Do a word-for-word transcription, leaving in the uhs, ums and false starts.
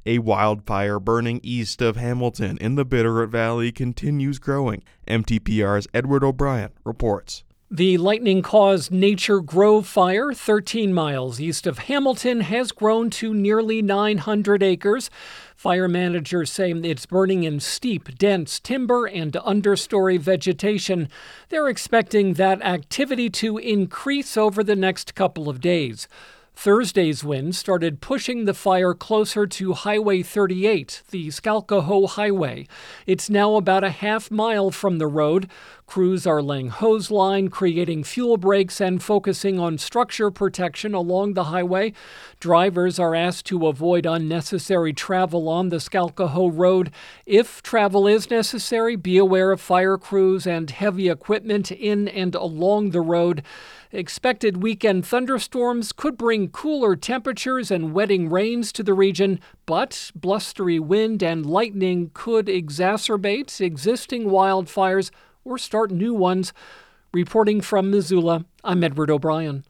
A wildfire burning east of Hamilton in the Bitterroot Valley continues growing. M T P R's Edward O'Brien reports. The lightning-caused Nature Grove fire, thirteen miles east of Hamilton, has grown to nearly nine hundred acres. Fire managers say it's burning in steep, dense timber and understory vegetation. They're expecting that activity to increase over the next couple of days. Thursday's wind started pushing the fire closer to Highway thirty-eight, the Skalkaho Highway. It's now about a half mile from the road. Crews are laying hose line, creating fuel breaks, and focusing on structure protection along the highway. Drivers are asked to avoid unnecessary travel on the Skalkaho Road. If travel is necessary, be aware of fire crews and heavy equipment in and along the road. Expected weekend thunderstorms could bring cooler temperatures and wetting rains to the region, but blustery wind and lightning could exacerbate existing wildfires or start new ones. Reporting from Missoula, I'm Edward O'Brien.